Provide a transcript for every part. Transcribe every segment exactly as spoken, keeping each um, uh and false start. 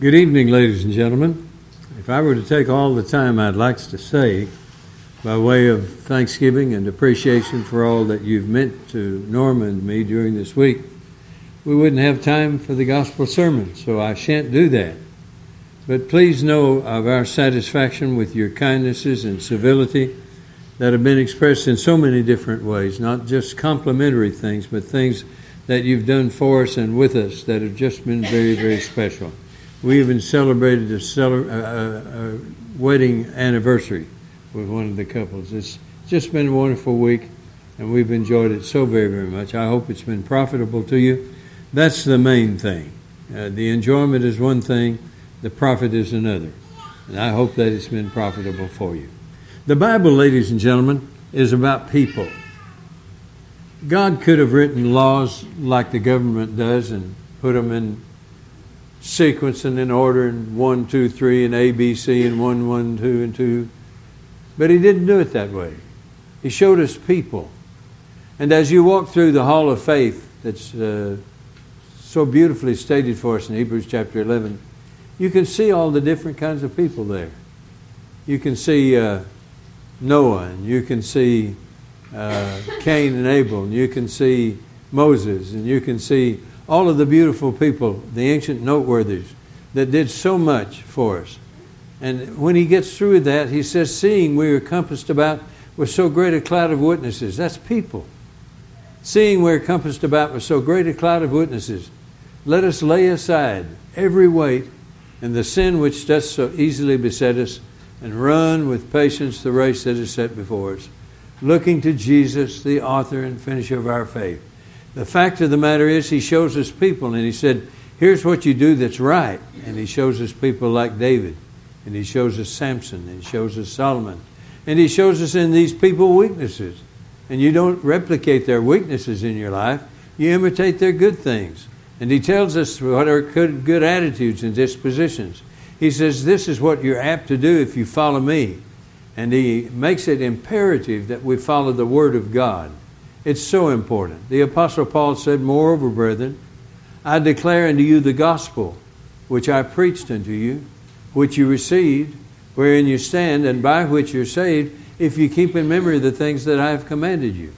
Good evening, ladies and gentlemen. If I were to take all the time I'd like to say by way of thanksgiving and appreciation for all that you've meant to Norma and me during this week, we wouldn't have time for the gospel sermon, so I shan't do that. But please know of our satisfaction with your kindnesses and civility that have been expressed in so many different ways, not just complimentary things, but things that you've done for us and with us that have just been very, very special. We even celebrated a, cele- a, a wedding anniversary with one of the couples. It's just been a wonderful week, and we've enjoyed it so very, very much. I hope it's been profitable to you. That's the main thing. Uh, the enjoyment is one thing, the profit is another. And I hope that it's been profitable for you. The Bible, ladies and gentlemen, is about people. God could have written laws like the government does and put them in sequence and in order and one, two, three, and A, B, C, and one, one, two, and two. But he didn't do it that way. He showed us people. And as you walk through the hall of faith that's uh, so beautifully stated for us in Hebrews chapter eleven, you can see all the different kinds of people there. You can see uh, Noah, and you can see uh, Cain and Abel, and you can see Moses, and you can see all of the beautiful people, the ancient noteworthies, that did so much for us. And when he gets through with that, he says, seeing we are compassed about with so great a cloud of witnesses. That's people. Seeing we are compassed about with so great a cloud of witnesses, let us lay aside every weight and the sin which does so easily beset us, and run with patience the race that is set before us, looking to Jesus, the author and finisher of our faith. The fact of the matter is, he shows us people, and he said, here's what you do that's right. And he shows us people like David, and he shows us Samson, and he shows us Solomon, and he shows us in these people weaknesses. And you don't replicate their weaknesses in your life, you imitate their good things. And he tells us what are good, good attitudes and dispositions. He says, this is what you're apt to do if you follow me. And he makes it imperative that we follow the Word of God. It's so important. The Apostle Paul said, moreover, brethren, I declare unto you the gospel, which I preached unto you, which you received, wherein you stand, and by which you're saved, if you keep in memory the things that I have commanded you,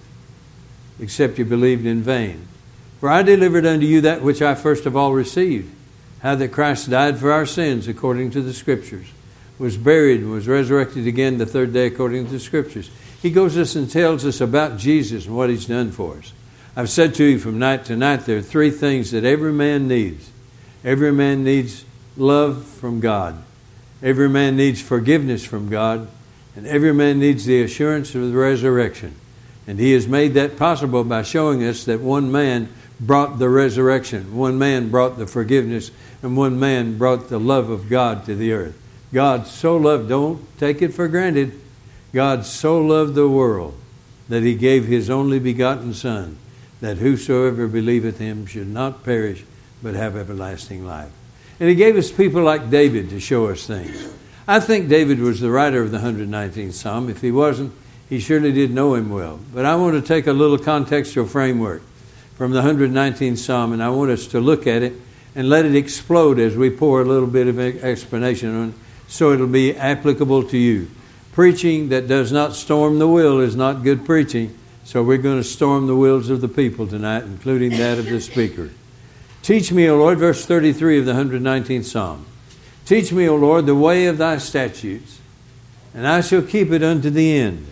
except you believed in vain. For I delivered unto you that which I first of all received, how that Christ died for our sins according to the Scriptures, was buried and was resurrected again the third day according to the Scriptures. He goes us and tells us about Jesus and what he's done for us. I've said to you from night to night, there are three things that every man needs. Every man needs love from God. Every man needs forgiveness from God. And every man needs the assurance of the resurrection. And he has made that possible by showing us that one man brought the resurrection. One man brought the forgiveness. And one man brought the love of God to the earth. God so loved, don't take it for granted, God so loved the world that he gave his only begotten Son, that whosoever believeth him should not perish, but have everlasting life. And he gave us people like David to show us things. I think David was the writer of the one hundred nineteenth Psalm. If he wasn't, he surely did know him well. But I want to take a little contextual framework from the one hundred nineteenth Psalm, and I want us to look at it and let it explode as we pour a little bit of explanation on it, so it'll be applicable to you. Preaching that does not storm the will is not good preaching, so we're going to storm the wills of the people tonight, including that of the speaker. Teach me, O Lord, verse thirty-three of the one hundred nineteenth Psalm. Teach me, O Lord, the way of thy statutes, and I shall keep it unto the end.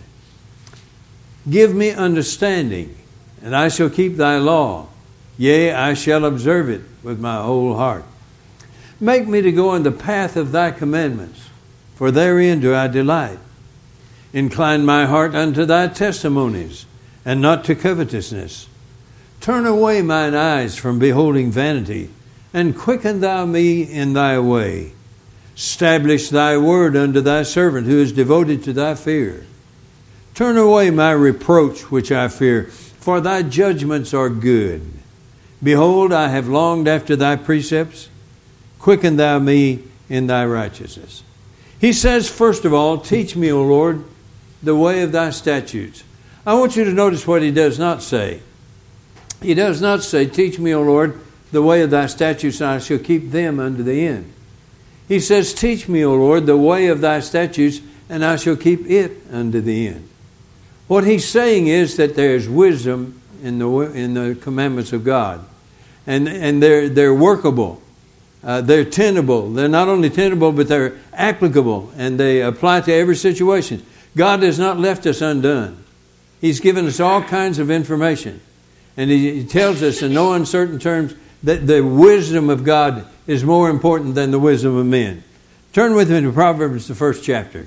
Give me understanding, and I shall keep thy law. Yea, I shall observe it with my whole heart. Make me to go in the path of thy commandments, for therein do I delight. Incline my heart unto thy testimonies, and not to covetousness. Turn away mine eyes from beholding vanity, and quicken thou me in thy way. Stablish thy word unto thy servant, who is devoted to thy fear. Turn away my reproach which I fear, for thy judgments are good. Behold, I have longed after thy precepts. Quicken thou me in thy righteousness. He says, first of all, teach me, O Lord, the way of thy statutes. I want you to notice what he does not say. He does not say, teach me, O Lord, the way of thy statutes, and I shall keep them unto the end. He says, teach me, O Lord, the way of thy statutes, and I shall keep it unto the end. What he's saying is that there's wisdom in the in the commandments of God. And, and they're, they're workable. Uh, they're tenable. They're not only tenable, but they're applicable, and they apply to every situation. God has not left us undone. He's given us all kinds of information. And he, he tells us in no uncertain terms that the wisdom of God is more important than the wisdom of men. Turn with me to Proverbs, the first chapter.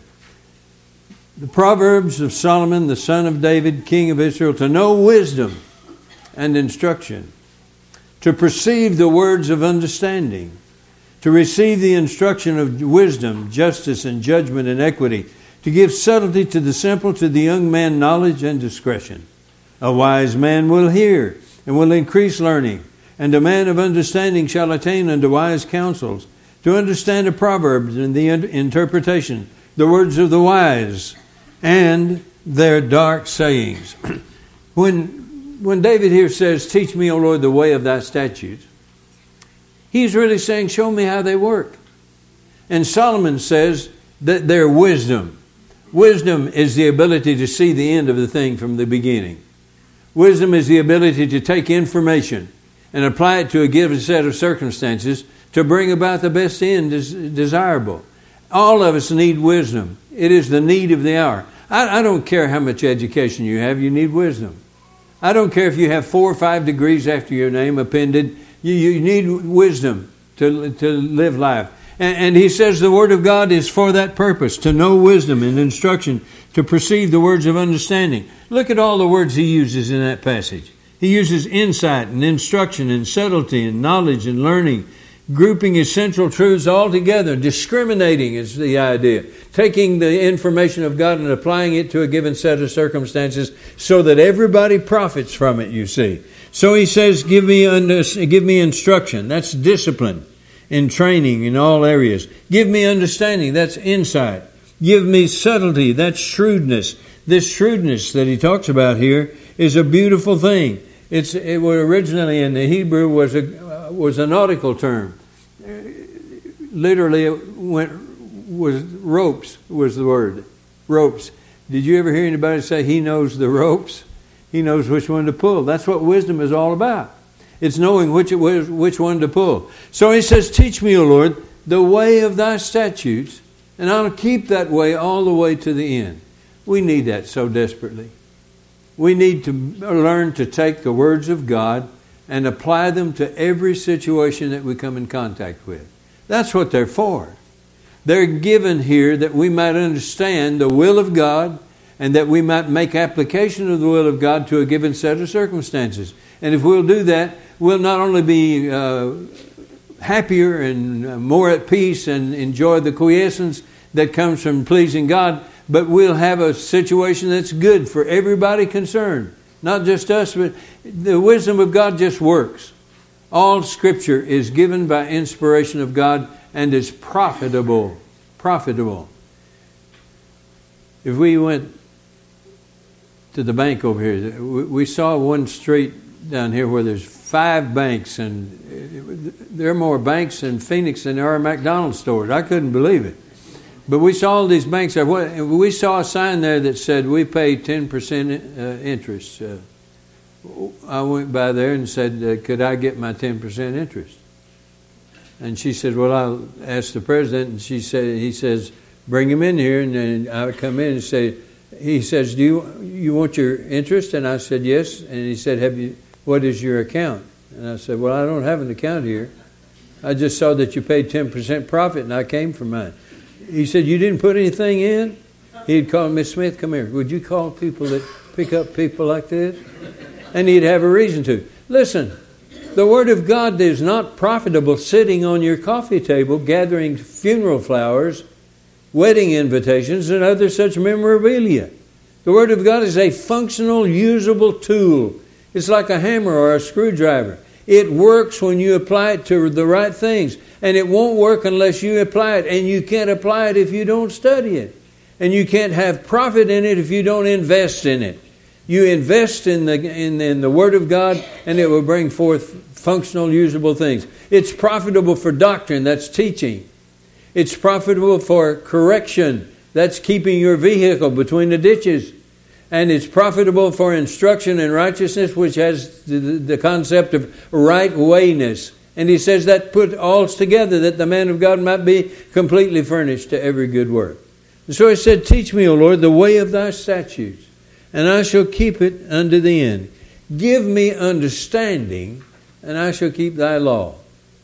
The Proverbs of Solomon, the son of David, king of Israel, to know wisdom and instruction, to perceive the words of understanding, to receive the instruction of wisdom, justice, and judgment and equity, to give subtlety to the simple, to the young man knowledge and discretion. A wise man will hear and will increase learning, and a man of understanding shall attain unto wise counsels. To understand a proverb and the interpretation, the words of the wise, and their dark sayings. When, when David here says, teach me, O Lord, the way of thy statutes, he's really saying, show me how they work. And Solomon says that they're wisdom. Wisdom is the ability to see the end of the thing from the beginning. Wisdom is the ability to take information and apply it to a given set of circumstances to bring about the best end des- desirable. All of us need wisdom. It is the need of the hour. I, I don't care how much education you have, you need wisdom. I don't care if you have four or five degrees after your name appended, you, you need wisdom to, to live life. And, and he says the Word of God is for that purpose, to know wisdom and instruction, to perceive the words of understanding. Look at all the words he uses in that passage. He uses insight and instruction and subtlety and knowledge and learning, grouping essential truths all together. Discriminating is the idea. Taking the information of God and applying it to a given set of circumstances so that everybody profits from it, you see. So he says, give me, under, give me instruction. That's discipline in training in all areas. Give me understanding. That's insight. Give me subtlety. That's shrewdness. This shrewdness that he talks about here is a beautiful thing. It's it was originally in the Hebrew was a uh, was a nautical term. Literally, it went was ropes was the word. Ropes. Did you ever hear anybody say he knows the ropes? He knows which one to pull. That's what wisdom is all about. It's knowing which which one to pull. So he says, teach me, O Lord, the way of thy statutes, and I'll keep that way all the way to the end. We need that so desperately. We need to learn to take the words of God and apply them to every situation that we come in contact with. That's what they're for. They're given here that we might understand the will of God and that we might make application of the will of God to a given set of circumstances. And if we'll do that, we'll not only be uh, happier and more at peace and enjoy the quiescence that comes from pleasing God, but we'll have a situation that's good for everybody concerned. Not just us, but the wisdom of God just works. All Scripture is given by inspiration of God and is profitable. Profitable. If we went to the bank over here, we saw one street down here where there's five banks, and there are more banks in Phoenix than there are McDonald's stores. I couldn't believe it. But we saw all these banks there. We saw a sign there that said, we pay ten percent uh, interest. Uh, I went by there and said, uh, could I get my ten percent interest? And she said, well, I'll ask the president. And she said, he says, bring him in here. And then I come in and say, he says, do you, you want your interest? And I said, yes. And he said, have you, what is your account? And I said, well, I don't have an account here. I just saw that you paid ten percent profit and I came for mine. He said, you didn't put anything in? He'd call, Miss Smith, come here. Would you call people that pick up people like this? And he'd have a reason to. Listen, the Word of God is not profitable sitting on your coffee table gathering funeral flowers, wedding invitations, and other such memorabilia. The Word of God is a functional, usable tool. It's like a hammer or a screwdriver. It works when you apply it to the right things. And it won't work unless you apply it. And you can't apply it if you don't study it. And you can't have profit in it if you don't invest in it. You invest in the in, in the Word of God and it will bring forth functional, usable things. It's profitable for doctrine, that's teaching. It's profitable for correction. That's keeping your vehicle between the ditches. And it's profitable for instruction in righteousness, which has the, the concept of right wayness. And he says that put all together, that the man of God might be completely furnished to every good work. And so he said, teach me, O Lord, the way of thy statutes, and I shall keep it unto the end. Give me understanding, and I shall keep thy law.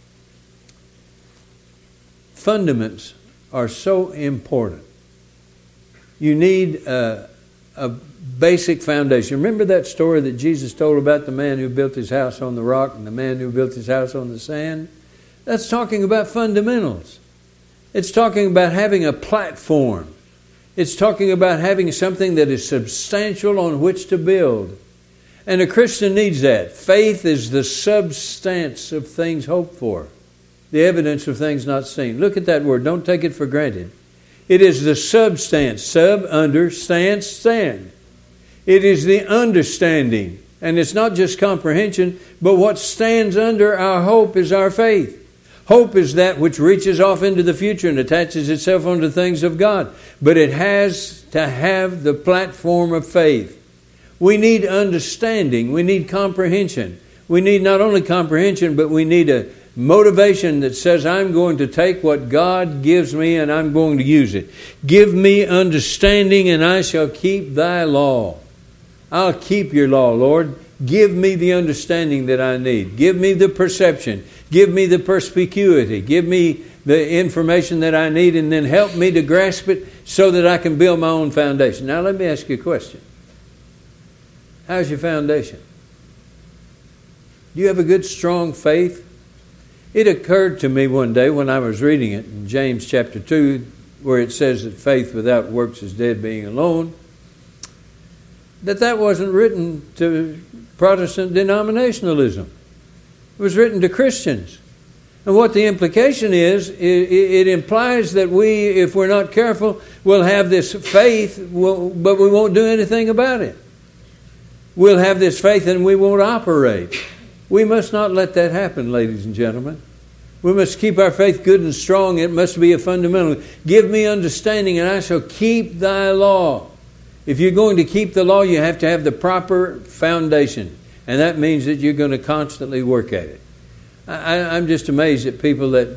Fundaments are so important. You need a, a basic foundation. Remember that story that Jesus told about the man who built his house on the rock and the man who built his house on the sand? That's talking about fundamentals. It's talking about having a platform. It's talking about having something that is substantial on which to build. And a Christian needs that. Faith is the substance of things hoped for, the evidence of things not seen. Look at that word. Don't take it for granted. It is the substance. Sub, under, stance, stand. It is the understanding. And it's not just comprehension, but what stands under our hope is our faith. Hope is that which reaches off into the future and attaches itself onto things of God. But it has to have the platform of faith. We need understanding. We need comprehension. We need not only comprehension, but we need a motivation that says, I'm going to take what God gives me and I'm going to use it. Give me understanding and I shall keep thy law. I'll keep your law, Lord. Give me the understanding that I need. Give me the perception. Give me the perspicuity. Give me the information that I need, and then help me to grasp it so that I can build my own foundation. Now let me ask you a question. How's your foundation? Do you have a good, strong faith? It occurred to me one day when I was reading it in James chapter two, where it says that faith without works is dead, being alone, that that wasn't written to Protestant denominationalism. It was written to Christians. And what the implication is, it, it implies that we, if we're not careful, will have this faith, but we won't do anything about it. We'll have this faith and we won't operate. We must not let that happen, ladies and gentlemen. We must keep our faith good and strong. It must be a fundamental. Give me understanding and I shall keep thy law. If you're going to keep the law, you have to have the proper foundation. And that means that you're going to constantly work at it. I, I'm just amazed at people that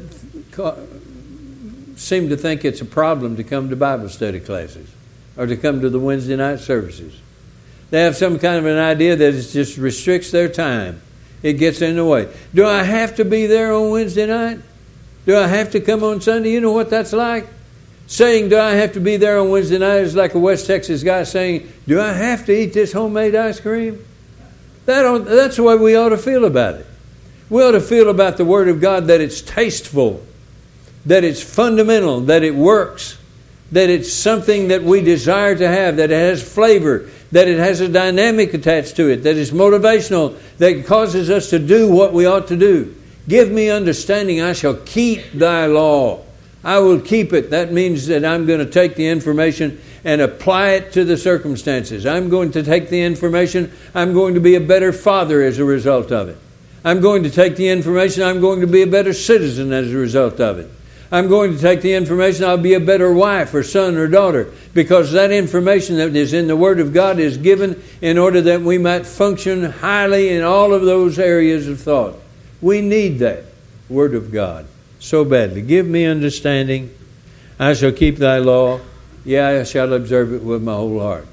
seem to think it's a problem to come to Bible study classes or to come to the Wednesday night services. They have some kind of an idea that it just restricts their time. It gets in the way. Do I have to be there on Wednesday night? Do I have to come on Sunday? You know what that's like? Saying, do I have to be there on Wednesday night is like a West Texas guy saying, do I have to eat this homemade ice cream? That that's the way we ought to feel about it. We ought to feel about the Word of God that it's tasteful, that it's fundamental, that it works, that it's something that we desire to have, that it has flavor, that it has a dynamic attached to it, that it's motivational, that causes us to do what we ought to do. Give me understanding, I shall keep thy law. I will keep it. That means that I'm going to take the information and apply it to the circumstances. I'm going to take the information. I'm going to be a better father as a result of it. I'm going to take the information. I'm going to be a better citizen as a result of it. I'm going to take the information. I'll be a better wife or son or daughter, because that information that is in the Word of God is given in order that we might function highly in all of those areas of thought. We need that Word of God so badly. Give me understanding. I shall keep thy law. Yeah, I shall observe it with my whole heart.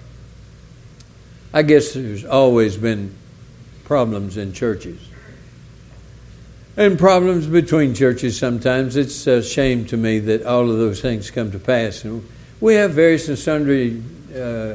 I guess there's always been problems in churches. And problems between churches sometimes. It's a shame to me that all of those things come to pass. And we have various and sundry uh,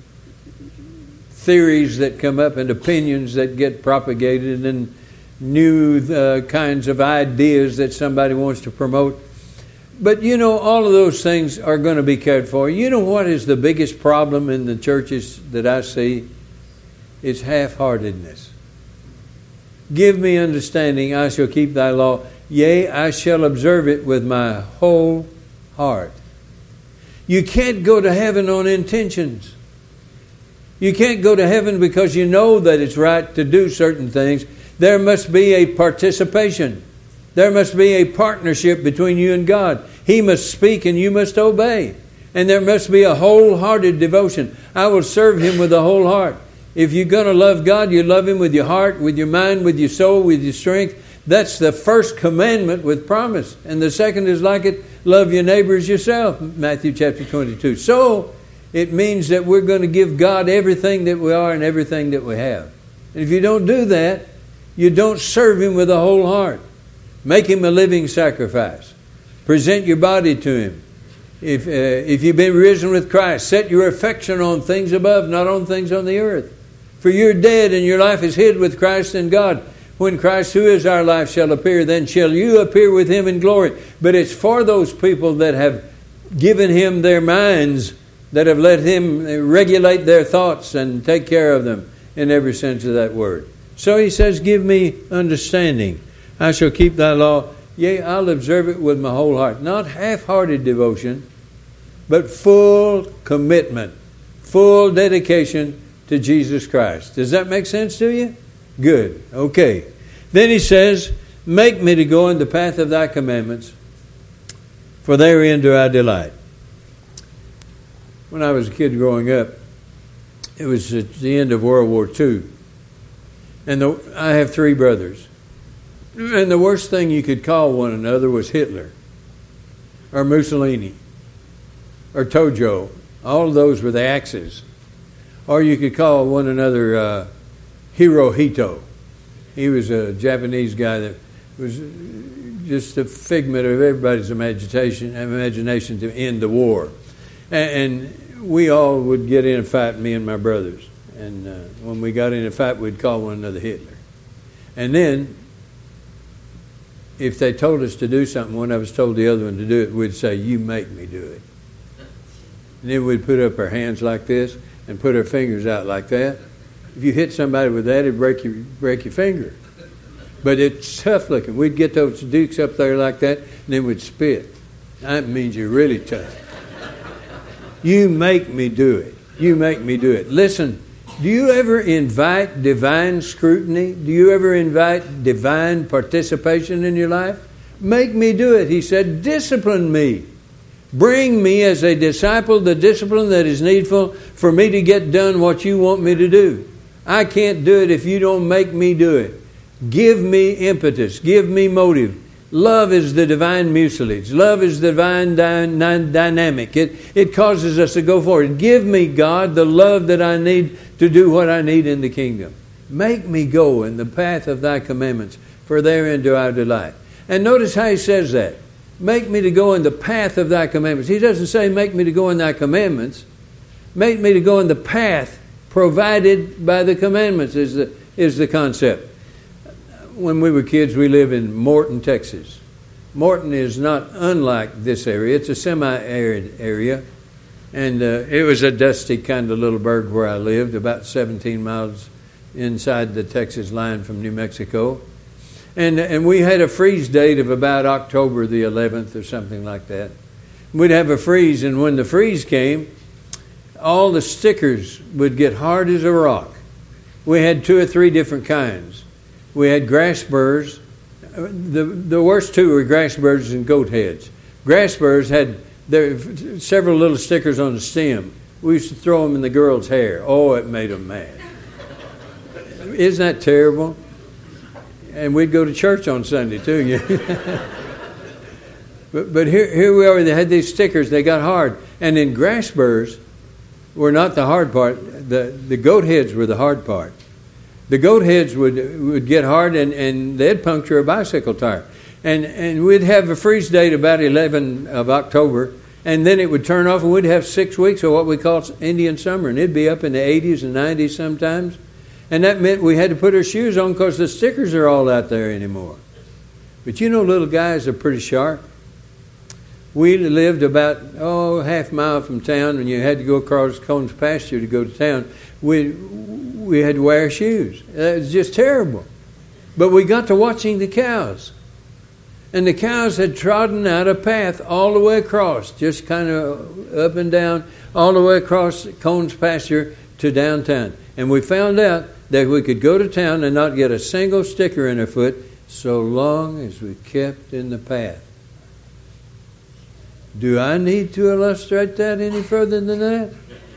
theories that come up and opinions that get propagated and new uh, kinds of ideas that somebody wants to promote. But you know, all of those things are going to be cared for. You know what is the biggest problem in the churches that I see? It's half-heartedness. Give me understanding, I shall keep thy law. Yea, I shall observe it with my whole heart. You can't go to heaven on intentions. You can't go to heaven because you know that it's right to do certain things. There must be a participation. There must be a partnership between you and God. He must speak and you must obey. And there must be a wholehearted devotion. I will serve Him with a whole heart. If you're going to love God, you love Him with your heart, with your mind, with your soul, with your strength. That's the first commandment with promise. And the second is like it, love your neighbor as yourself, Matthew chapter twenty-two. So, it means that we're going to give God everything that we are and everything that we have. And if you don't do that, you don't serve Him with a whole heart. Make Him a living sacrifice. Present your body to Him. If, uh, if you've been risen with Christ, set your affection on things above, not on things on the earth. For you're dead and your life is hid with Christ in God. When Christ, who is our life, shall appear, then shall you appear with Him in glory. But it's for those people that have given Him their minds, that have let Him regulate their thoughts and take care of them in every sense of that word. So He says, give me understanding. I shall keep thy law. Yea, I'll observe it with my whole heart. Not half-hearted devotion, but full commitment, full dedication to Jesus Christ. Does that make sense to you? Good. Okay. Then He says, make me to go in the path of thy commandments, for therein do I delight. When I was a kid growing up, it was at the end of World War Two. And the, I have three brothers. And the worst thing you could call one another was Hitler, or Mussolini, or Tojo. All of those were the axes. Or you could call one another uh, Hirohito. He was a Japanese guy that was just a figment of everybody's imagination, imagination to end the war. And, and we all would get in a fight, me and my brothers. And uh, when we got in a fight, we'd call one another Hitler. And then, if they told us to do something, one of us told the other one to do it, we'd say, you make me do it. And then we'd put up our hands like this and put our fingers out like that. If you hit somebody with that, it'd break your, break your finger. But it's tough looking. We'd get those dukes up there like that, and then we'd spit. That means you're really tough. You make me do it. You make me do it. Listen, do you ever invite divine scrutiny? Do you ever invite divine participation in your life? Make me do it. He said, discipline me. Bring me as a disciple the discipline that is needful for me to get done what you want me to do. I can't do it if you don't make me do it. Give me impetus. Give me motive. Love is the divine mucilage. Love is the divine dy- dynamic. It, it causes us to go forward. Give me, God, the love that I need to do what I need in the kingdom. Make me go in the path of thy commandments, for therein do I delight. And notice how he says that. Make me to go in the path of thy commandments. He doesn't say make me to go in thy commandments. Make me to go in the path provided by the commandments is the, is the concept. When we were kids, we lived in Morton, Texas. Morton is not unlike this area. It's a semi-arid area. And uh, it was a dusty kind of little burg where I lived, about seventeen miles inside the Texas line from New Mexico. And and we had a freeze date of about October the eleventh or something like that. We'd have a freeze, and when the freeze came, all the stickers would get hard as a rock. We had two or three different kinds. We had grass burrs. The, the worst two were grass burrs and goat heads. Grass burrs had there several little stickers on the stem. We used to throw them in the girls' hair. Oh, it made them mad. Isn't that terrible? And we'd go to church on Sunday too. but but here here we are. They had these stickers. They got hard. And then grass burrs were not the hard part. The the goat heads were the hard part. The goat heads would would get hard, and, and they'd puncture a bicycle tire. And and we'd have a freeze date about eleven of October, and then it would turn off, and we'd have six weeks of what we call Indian summer, and it'd be up in the eighties and nineties sometimes. And that meant we had to put our shoes on because the stickers are all out there anymore. But you know, little guys are pretty sharp. We lived about, oh, half a mile from town, and you had to go across Cone's pasture to go to town. We we had to wear shoes. It was just terrible. But we got to watching the cows. And the cows had trodden out a path all the way across, just kind of up and down, all the way across Cone's pasture to downtown. And we found out that we could go to town and not get a single sticker in our foot so long as we kept in the path. Do I need to illustrate that any further than that?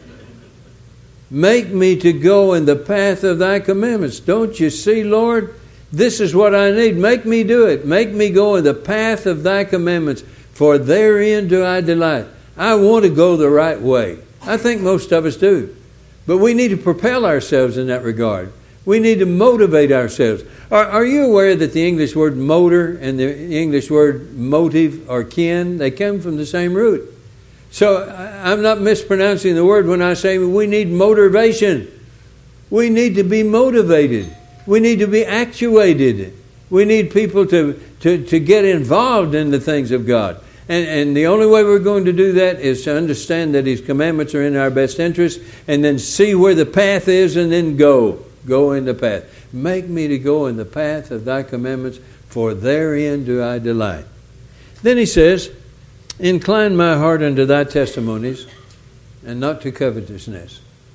Make me to go in the path of thy commandments. Don't you see, Lord? This is what I need. Make me do it. Make me go in the path of thy commandments, for therein do I delight. I want to go the right way. I think most of us do. But we need to propel ourselves in that regard. We need to motivate ourselves. Are, are you aware that the English word motor and the English word motive or kin, they come from the same root? So I'm not mispronouncing the word when I say we need motivation. We need to be motivated. We need to be actuated. We need people to, to, to get involved in the things of God. And, and the only way we're going to do that is to understand that His commandments are in our best interest, and then see where the path is and then go. Go in the path. Make me to go in the path of thy commandments, for therein do I delight. Then he says, incline my heart unto thy testimonies, and not to covetousness.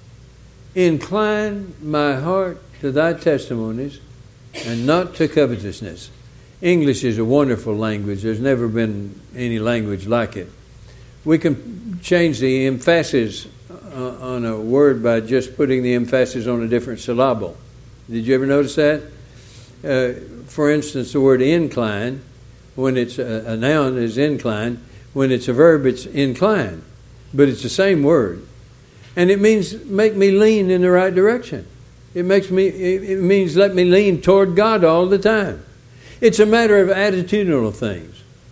Incline my heart to thy testimonies, and not to covetousness. English is a wonderful language. There's never been any language like it. We can change the emphasis on a word by just putting the emphasis on a different syllable. Did you ever notice that? Uh, for instance, the word incline, when it's a, a noun, is incline. When it's a verb, it's incline. But it's the same word. And it means make me lean in the right direction. It makes me. It means let me lean toward God all the time. It's a matter of attitudinal things.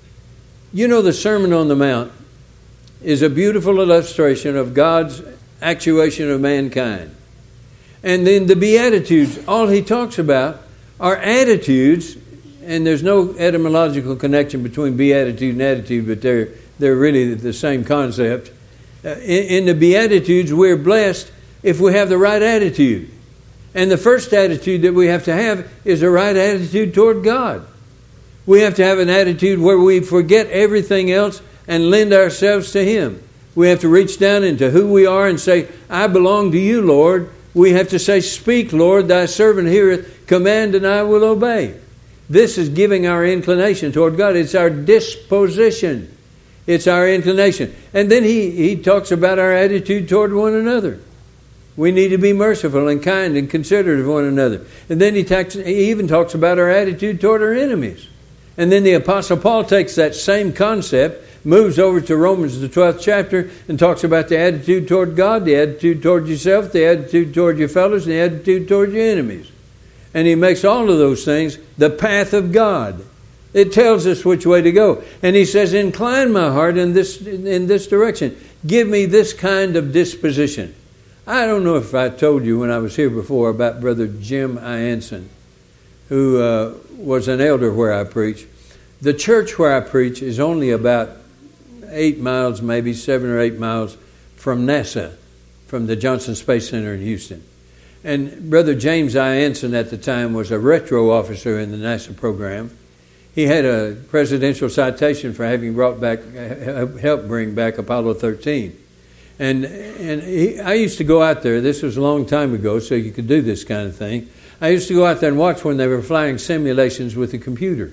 You know, the Sermon on the Mount is a beautiful illustration of God's actuation of mankind. And then the Beatitudes, all he talks about are attitudes, and there's no etymological connection between beatitude and attitude, but they're, they're really the same concept. Uh, in, in the Beatitudes, we're blessed if we have the right attitude. And the first attitude that we have to have is a right attitude toward God. We have to have an attitude where we forget everything else and lend ourselves to Him. We have to reach down into who we are and say, I belong to you, Lord. We have to say, speak, Lord, thy servant heareth, command and I will obey. This is giving our inclination toward God. It's our disposition. It's our inclination. And then he, he talks about our attitude toward one another. We need to be merciful and kind and considerate of one another. And then he, talks, he even talks about our attitude toward our enemies. And then the Apostle Paul takes that same concept, moves over to Romans, the twelfth chapter, and talks about the attitude toward God, the attitude toward yourself, the attitude toward your fellows, and the attitude toward your enemies. And he makes all of those things the path of God. It tells us which way to go. And he says, incline my heart in this, in this direction. Give me this kind of disposition. I don't know if I told you when I was here before about Brother Jim Ianson, who uh, was an elder where I preach. The church where I preach is only about eight miles, maybe seven or eight miles from NASA, from the Johnson Space Center in Houston. And Brother James Ianson at the time was a retro officer in the NASA program. He had a presidential citation for having brought back, helped bring back Apollo thirteen. And and he, I used to go out there. This was a long time ago, so you could do this kind of thing. I used to go out there and watch when they were flying simulations with the computer.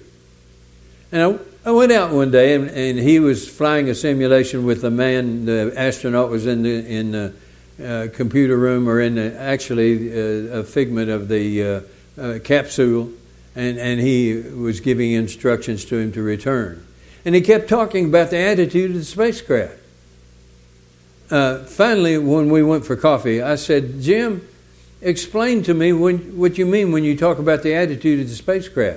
And I, I went out one day, and, and he was flying a simulation with a man. The astronaut was in the in the uh, computer room, or in the, actually uh, a figment of the uh, uh, capsule, and, and he was giving instructions to him to return. And he kept talking about the attitude of the spacecraft. Uh, finally, when we went for coffee, I said, Jim, explain to me when, what you mean when you talk about the attitude of the spacecraft.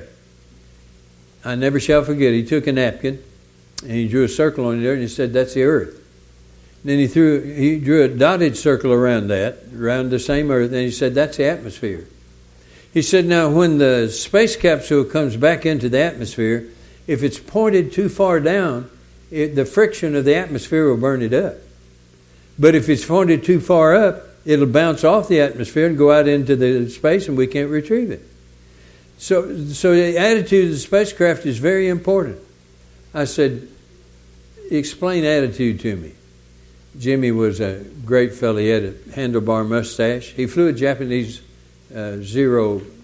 I never shall forget, he took a napkin and he drew a circle on it and he said, that's the earth. And then he threw, he drew a dotted circle around that, around the same earth, and he said, that's the atmosphere. He said, now when the space capsule comes back into the atmosphere, if it's pointed too far down, it, the friction of the atmosphere will burn it up. But if it's pointed too far up, it'll bounce off the atmosphere and go out into the space, and we can't retrieve it. So, so the attitude of the spacecraft is very important. I said, explain attitude to me. Jimmy was a great fellow. He had a handlebar mustache. He flew a Japanese uh, Zero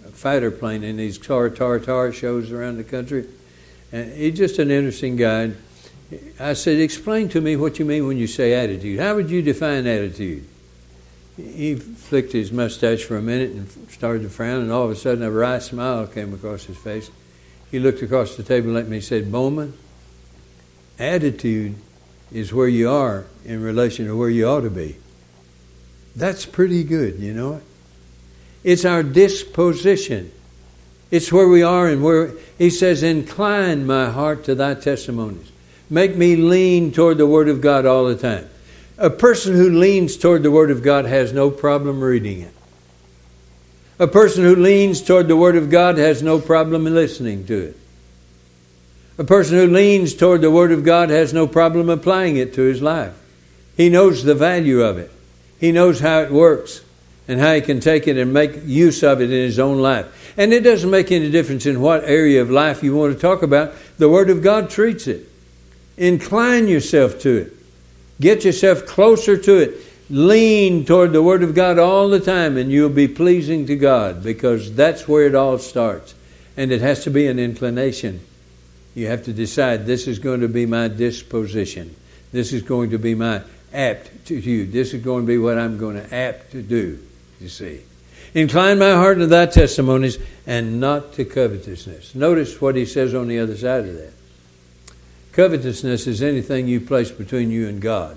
fighter plane in these tar, tar, tar shows around the country. And he's just an interesting guy. I said, explain to me what you mean when you say attitude. How would you define attitude? He flicked his mustache for a minute and started to frown, and all of a sudden a wry smile came across his face. He looked across the table at me and said, Bowman, attitude is where you are in relation to where you ought to be. That's pretty good, you know it? It's our disposition. It's where we are and where, he says, incline my heart to thy testimonies. Make me lean toward the Word of God all the time. A person who leans toward the Word of God has no problem reading it. A person who leans toward the Word of God has no problem listening to it. A person who leans toward the Word of God has no problem applying it to his life. He knows the value of it. He knows how it works and how he can take it and make use of it in his own life. And it doesn't make any difference in what area of life you want to talk about. The Word of God treats it. Incline yourself to it. Get yourself closer to it. Lean toward the Word of God all the time and you'll be pleasing to God, because that's where it all starts. And it has to be an inclination. You have to decide, this is going to be my disposition. This is going to be my aptitude. This is going to be what I'm going to apt to do, you see. Incline my heart to thy testimonies and not to covetousness. Notice what he says on the other side of that. Covetousness is anything you place between you and God.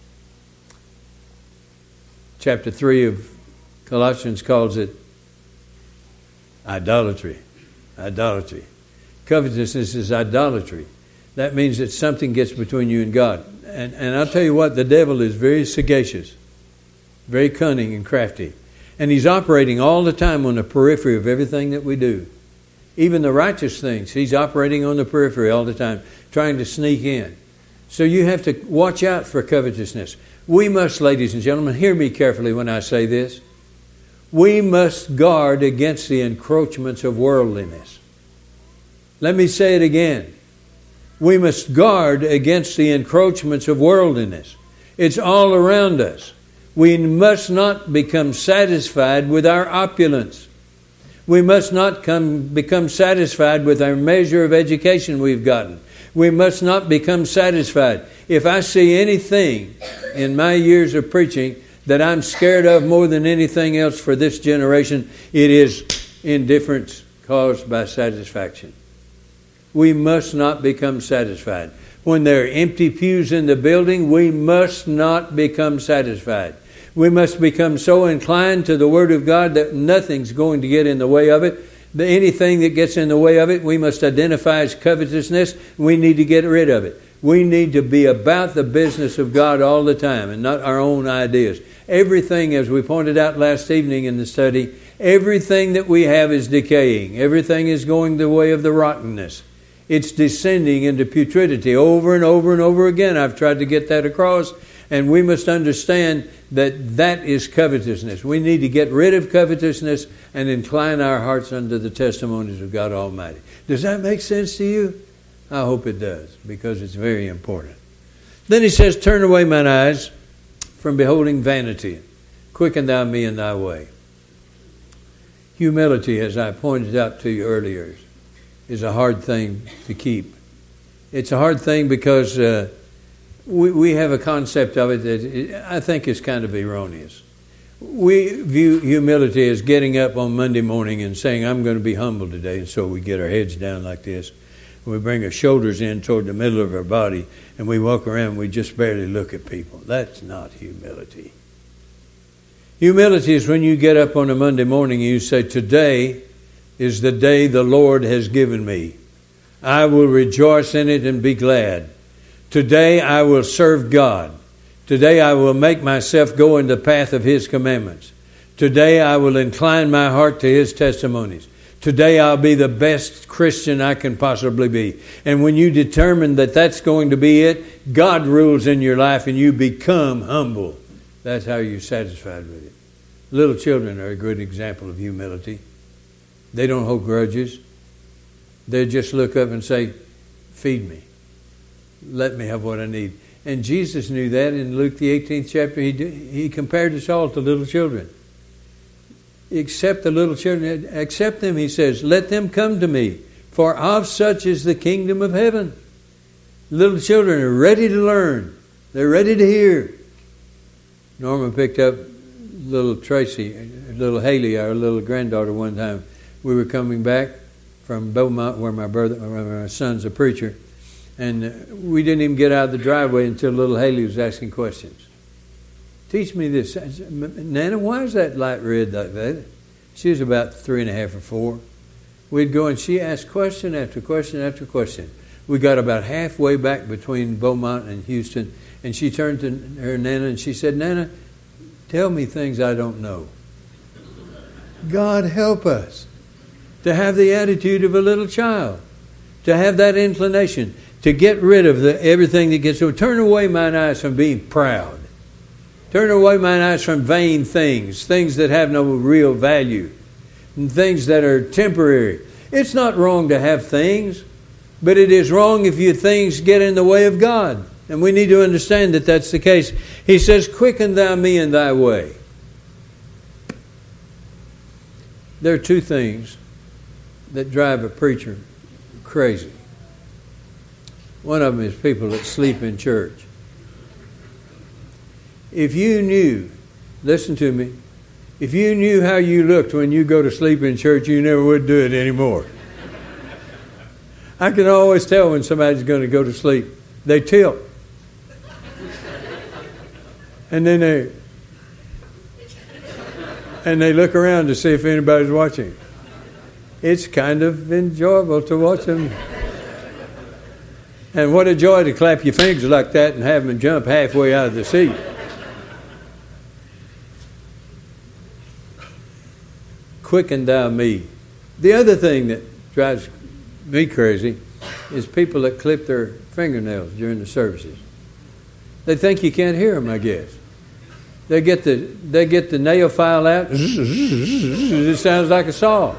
Chapter three of Colossians calls it idolatry. Idolatry. Covetousness is idolatry. That means that something gets between you and God. And, and I'll tell you what, the devil is very sagacious, very cunning and crafty. And he's operating all the time on the periphery of everything that we do. Even the righteous things, he's operating on the periphery all the time, trying to sneak in. So you have to watch out for covetousness. We must, ladies and gentlemen, hear me carefully when I say this. We must guard against the encroachments of worldliness. Let me say it again. We must guard against the encroachments of worldliness. It's all around us. We must not become satisfied with our opulence. We must not come, become satisfied with our measure of education we've gotten. We must not become satisfied. If I see anything in my years of preaching that I'm scared of more than anything else for this generation, it is indifference caused by satisfaction. We must not become satisfied. When there are empty pews in the building, we must not become satisfied. We must become so inclined to the Word of God that nothing's going to get in the way of it. Anything that gets in the way of it, we must identify as covetousness. We need to get rid of it. We need to be about the business of God all the time and not our own ideas. Everything, as we pointed out last evening in the study, everything that we have is decaying. Everything is going the way of the rottenness. It's descending into putridity over and over and over again. I've tried to get that across. And we must understand that that is covetousness. We need to get rid of covetousness and incline our hearts unto the testimonies of God Almighty. Does that make sense to you? I hope it does, because it's very important. Then he says, turn away mine eyes from beholding vanity. Quicken thou me in thy way. Humility, as I pointed out to you earlier, is a hard thing to keep. It's a hard thing because uh, we, we have a concept of it that I think is kind of erroneous. We view humility as getting up on Monday morning and saying, I'm going to be humble today. And so we get our heads down like this. We bring our shoulders in toward the middle of our body, and we walk around and we just barely look at people. That's not humility. Humility is when you get up on a Monday morning and you say, today is the day the Lord has given me. I will rejoice in it and be glad. Today I will serve God. Today I will make myself go in the path of His commandments. Today I will incline my heart to His testimonies. Today I'll be the best Christian I can possibly be. And when you determine that that's going to be it, God rules in your life and you become humble. That's how you're satisfied with it. Little children are a good example of humility. They don't hold grudges. They just look up and say, feed me. Let me have what I need. And Jesus knew that in Luke the eighteenth chapter. He, he compared us all to little children. Except the little children, accept them, he says, let them come to me, for of such is the kingdom of heaven. Little children are ready to learn. They're ready to hear. Norma picked up little Tracy, little Haley, our little granddaughter, one time. We were coming back from Beaumont, where my brother, where my son's a preacher, and we didn't even get out of the driveway until little Haley was asking questions. Teach me this. I said, Nana, why is that light red like that? She was about three and a half or four. We'd go and she asked question after question after question. We got about halfway back between Beaumont and Houston, and she turned to her Nana and she said, Nana, tell me things I don't know. God help us to have the attitude of a little child, to have that inclination, to get rid of the, everything that gets so. Turn away mine eyes from being proud. Turn away mine eyes from vain things, things that have no real value, and things that are temporary. It's not wrong to have things, but it is wrong if your things get in the way of God. And we need to understand that that's the case. He says, quicken thou me in thy way. There are two things that drive a preacher crazy. One of them is people that sleep in church. If you knew, listen to me, if you knew how you looked when you go to sleep in church, you never would do it anymore. I can always tell when somebody's going to go to sleep. They tilt. And then they and they look around to see if anybody's watching. It's kind of enjoyable to watch them. And what a joy to clap your fingers like that and have them jump halfway out of the seat. Quicken thou me. The other thing that drives me crazy is people that clip their fingernails during the services. They think you can't hear them, I guess. They get the they get the nail file out. It sounds like a saw.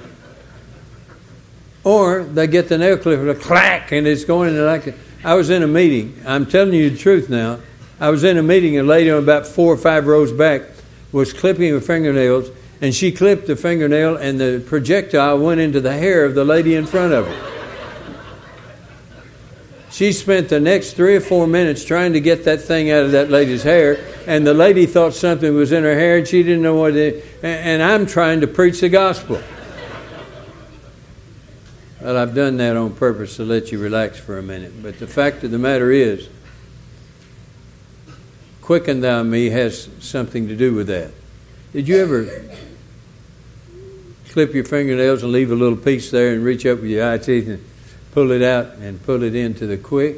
Or they get the nail clipper, a clack, and it's going like a, I was in a meeting. I'm telling you the truth now. I was in a meeting, and a lady on about four or five rows back was clipping her fingernails, and she clipped the fingernail, and the projectile went into the hair of the lady in front of her. She spent the next three or four minutes trying to get that thing out of that lady's hair, and the lady thought something was in her hair, and she didn't know what it is. And I'm trying to preach the gospel. Well, I've done that on purpose to let you relax for a minute. But the fact of the matter is, quicken thou me has something to do with that. Did you ever clip your fingernails and leave a little piece there and reach up with your eye teeth and pull it out and pull it into the quick?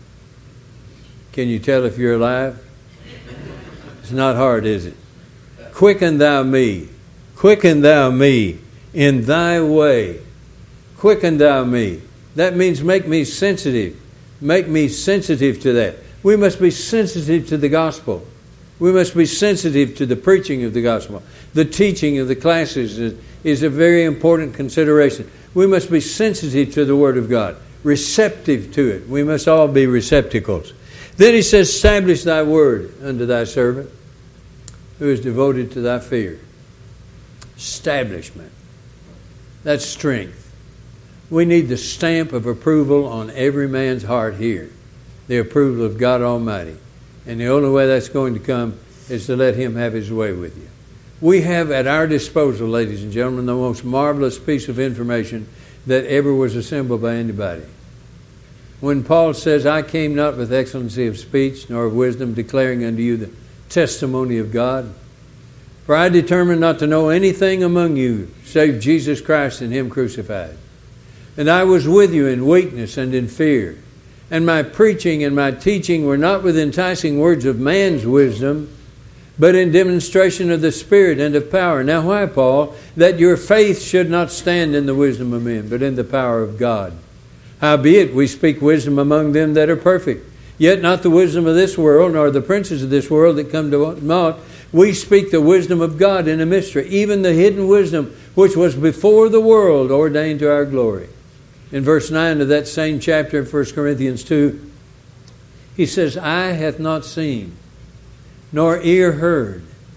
Can you tell if you're alive? It's not hard, is it? Quicken thou me. Quicken thou me in thy way. Quicken thou me. That means make me sensitive. Make me sensitive to that. We must be sensitive to the gospel. We must be sensitive to the preaching of the gospel. The teaching of the classes is, is a very important consideration. We must be sensitive to the Word of God, receptive to it. We must all be receptacles. Then he says, establish thy word unto thy servant who is devoted to thy fear. Establishment. That's strength. We need the stamp of approval on every man's heart here. The approval of God Almighty. And the only way that's going to come is to let Him have His way with you. We have at our disposal, ladies and gentlemen, the most marvelous piece of information that ever was assembled by anybody. When Paul says, I came not with excellency of speech, nor of wisdom, declaring unto you the testimony of God. For I determined not to know anything among you, save Jesus Christ and Him crucified. And I was with you in weakness and in fear. And my preaching and my teaching were not with enticing words of man's wisdom, but in demonstration of the Spirit and of power. Now why, Paul? That your faith should not stand in the wisdom of men, but in the power of God. Howbeit we speak wisdom among them that are perfect, yet not the wisdom of this world, nor the princes of this world that come to naught. We speak the wisdom of God in a mystery, even the hidden wisdom which was before the world ordained to our glory. In verse nine of that same chapter in First Corinthians two, he says, eye hath not seen, nor ear heard,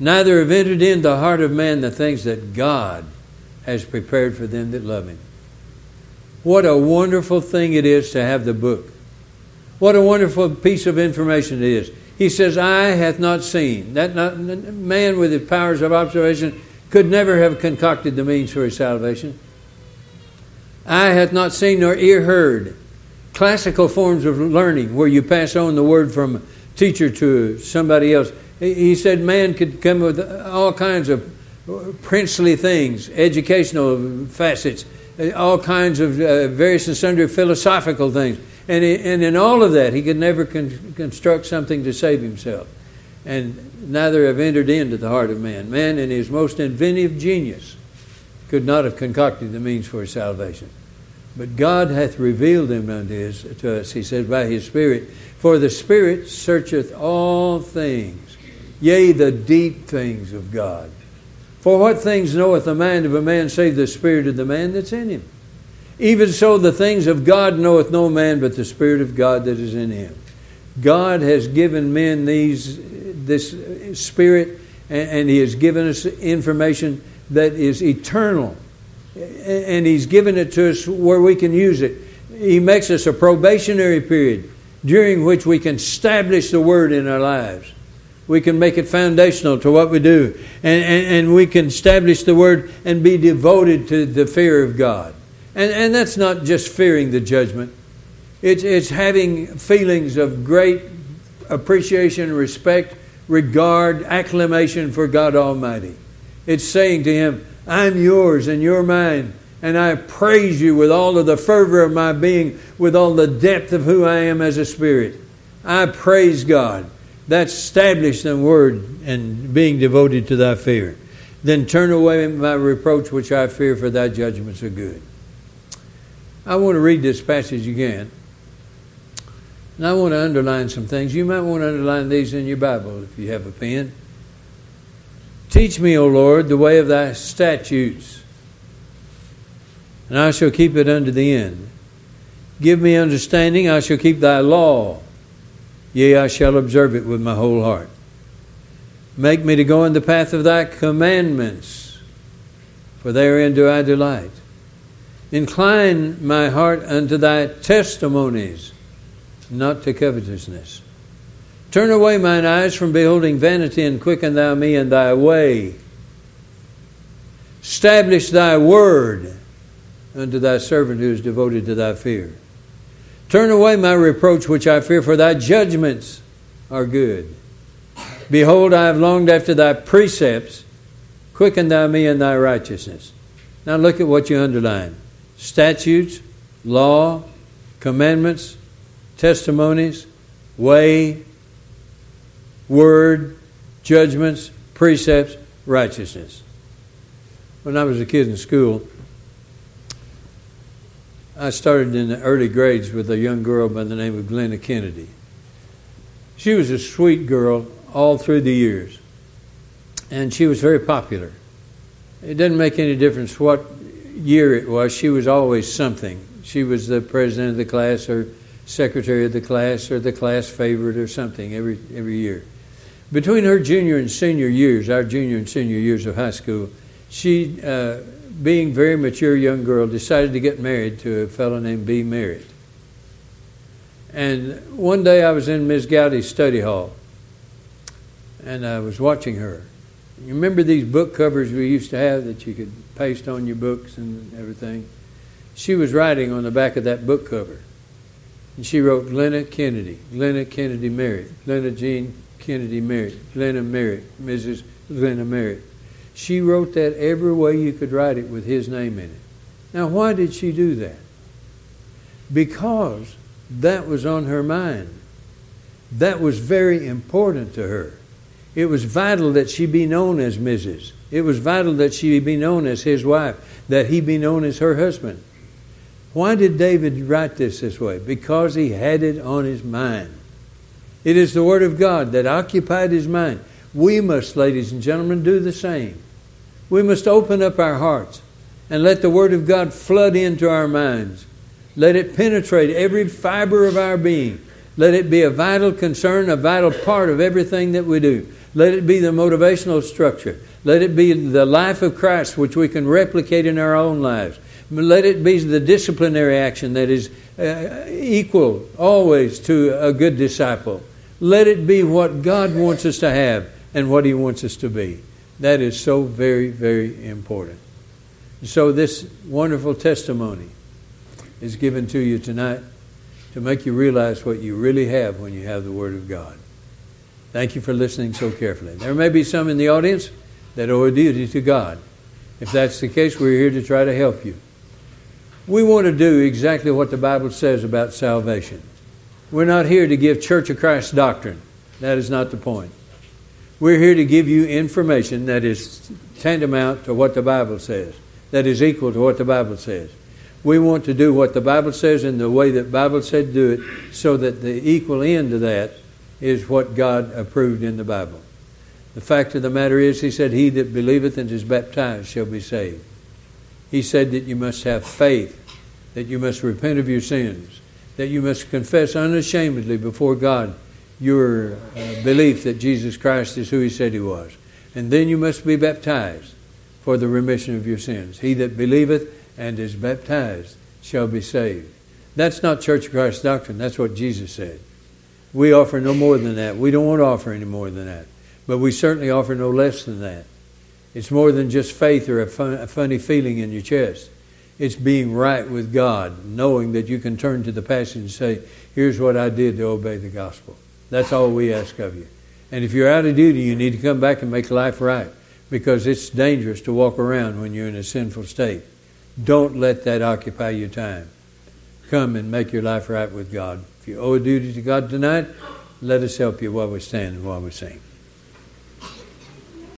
neither have entered into the heart of man the things that God has prepared for them that love Him. What a wonderful thing it is to have the book. What a wonderful piece of information it is. He says, eye hath not seen. That not, man with his powers of observation could never have concocted the means for his salvation. Eye hath not seen nor ear heard. Classical forms of learning where you pass on the word from teacher to somebody else. He said man could come with all kinds of princely things, educational facets, all kinds of uh, various and sundry philosophical things. And, he, and in all of that, he could never con- construct something to save himself. And neither have entered into the heart of man. Man, in his most inventive genius, could not have concocted the means for his salvation. But God hath revealed them unto his, to us, he says, by his Spirit. For the Spirit searcheth all things, yea, the deep things of God. For what things knoweth the mind of a man, save the spirit of the man that's in him? Even so the things of God knoweth no man, but the Spirit of God that is in him. God has given men these this Spirit, and, and He has given us information that is eternal. And He's given it to us where we can use it. He makes us a probationary period during which we can establish the Word in our lives. We can make it foundational to what we do. And, and, and we can establish the Word and be devoted to the fear of God. And, and that's not just fearing the judgment. It's, it's having feelings of great appreciation, respect, regard, acclamation for God Almighty. It's saying to Him, I'm yours and you're mine. And I praise you with all of the fervor of my being, with all the depth of who I am as a spirit. I praise God. That's established in the Word and being devoted to thy fear. Then turn away my reproach which I fear, for thy judgments are good. I want to read this passage again. And I want to underline some things. You might want to underline these in your Bible if you have a pen. Teach me, O Lord, the way of thy statutes, and I shall keep it unto the end. Give me understanding, I shall keep thy law. Yea, I shall observe it with my whole heart. Make me to go in the path of thy commandments, for therein do I delight. Incline my heart unto thy testimonies, not to covetousness. Turn away mine eyes from beholding vanity, and quicken thou me in thy way. Establish thy word unto thy servant who is devoted to thy fear. Turn away my reproach which I fear, for thy judgments are good. Behold, I have longed after thy precepts. Quicken thou me in thy righteousness. Now look at what you underline. Statutes, law, commandments, testimonies, way, word, judgments, precepts, righteousness. When I was a kid in school, I started in the early grades with a young girl by the name of Glenna Kennedy. She was a sweet girl all through the years, and she was very popular. It didn't make any difference what year it was. She was always something. She was the president of the class or secretary of the class or the class favorite or something every every year. Between her junior and senior years, our junior and senior years of high school, she, uh, being a very mature young girl, decided to get married to a fellow named B. Merritt. And one day I was in Miss Gowdy's study hall, and I was watching her. You remember these book covers we used to have that you could paste on your books and everything? She was writing on the back of that book cover. And she wrote Glenna Kennedy, Glenna Kennedy Merritt, Glenna Jean Kennedy Merritt, Glenna Merritt, Missus Glenna Merritt. She wrote that every way you could write it with his name in it. Now, why did she do that? Because that was on her mind. That was very important to her. It was vital that she be known as Missus It was vital that she be known as his wife, that he be known as her husband. Why did David write this this way? Because he had it on his mind. It is the Word of God that occupied his mind. We must, ladies and gentlemen, do the same. We must open up our hearts and let the Word of God flood into our minds. Let it penetrate every fiber of our being. Let it be a vital concern, a vital part of everything that we do. Let it be the motivational structure. Let it be the life of Christ, which we can replicate in our own lives. Let it be the disciplinary action that is uh, equal always to a good disciple. Let it be what God wants us to have and what He wants us to be. That is so very, very important. So this wonderful testimony is given to you tonight to make you realize what you really have when you have the Word of God. Thank you for listening so carefully. There may be some in the audience that owe a duty to God. If that's the case, we're here to try to help you. We want to do exactly what the Bible says about salvation. We're not here to give Church of Christ doctrine. That is not the point. We're here to give you information that is tantamount to what the Bible says, that is equal to what the Bible says. We want to do what the Bible says in the way that the Bible said do it, so that the equal end to that is what God approved in the Bible. The fact of the matter is, He said, he that believeth and is baptized shall be saved. He said that you must have faith, that you must repent of your sins, that you must confess unashamedly before God your uh, belief that Jesus Christ is who He said He was. And then you must be baptized for the remission of your sins. He that believeth and is baptized shall be saved. That's not Church of Christ doctrine. That's what Jesus said. We offer no more than that. We don't want to offer any more than that. But we certainly offer no less than that. It's more than just faith or a, fun, a funny feeling in your chest. It's being right with God, knowing that you can turn to the passage and say, here's what I did to obey the gospel. That's all we ask of you. And if you're out of duty, you need to come back and make life right, because it's dangerous to walk around when you're in a sinful state. Don't let that occupy your time. Come and make your life right with God. If you owe a duty to God tonight, let us help you while we stand and while we sing.